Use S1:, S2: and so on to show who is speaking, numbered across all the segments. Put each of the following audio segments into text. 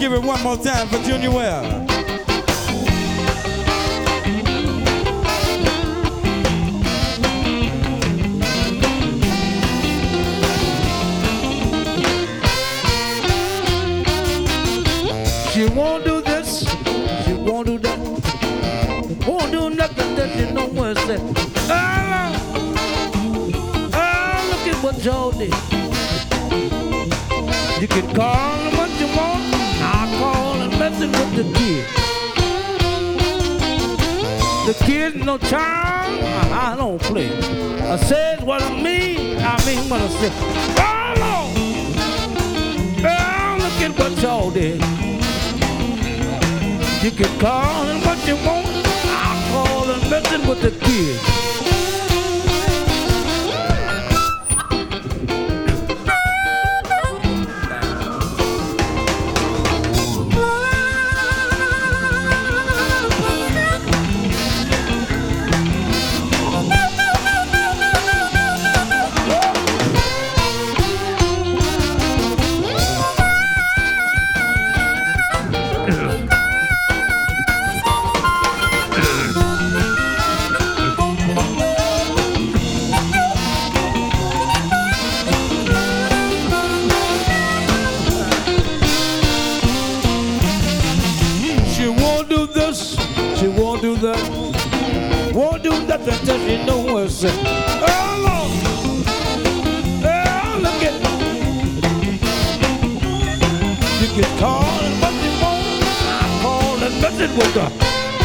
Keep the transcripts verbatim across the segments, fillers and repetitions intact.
S1: give it one more time for Junior Wells.
S2: She won't do this, she won't do that, won't do nothing that you know where it's at. Oh, oh, look at what y'all did. You can call them what you want, I'll call and messing with the kid. The kid no charm, I don't play. I said what I mean, I mean what I say. Oh, Lord. Oh, look at what y'all did. You can call him what you want, I'll call and messing with the kids. She won't do that, won't do nothing till she know what's it. Oh Lord, oh look at, you can call it what you want, I call it nothing with her.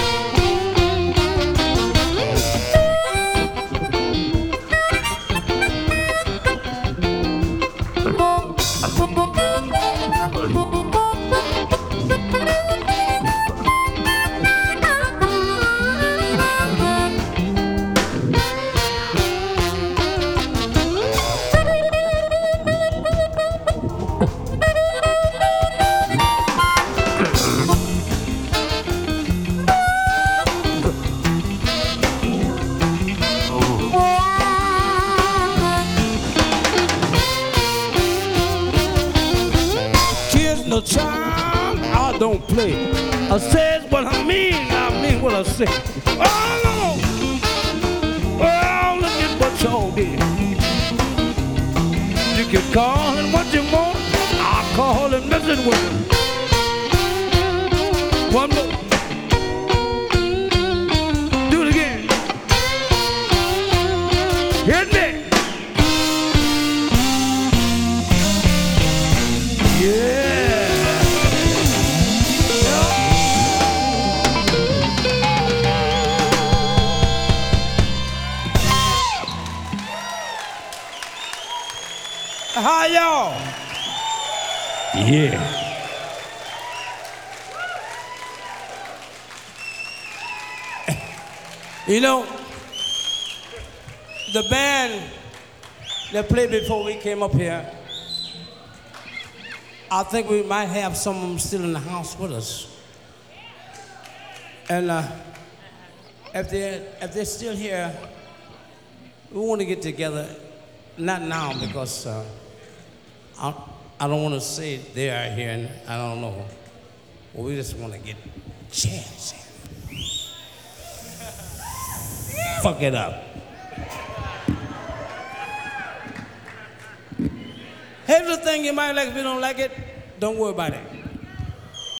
S2: No charm, I don't play. I says what I mean, I mean what I say. Oh no! Oh, look at what y'all did. You can call him what you want, I'll call him messing with him. One more. Do it again. Hit me. Yeah.
S1: How y'all?
S2: Yeah.
S1: You know, the band that played before we came up here, I think we might have some of them still in the house with us. And uh, if they're, if they're still here, we want to get together. Not now, because uh, I, I don't want to say they are here, and I don't know. Well, we just want to get chance. Fuck it up. Here's the thing you might like. If you don't like it, don't worry about it.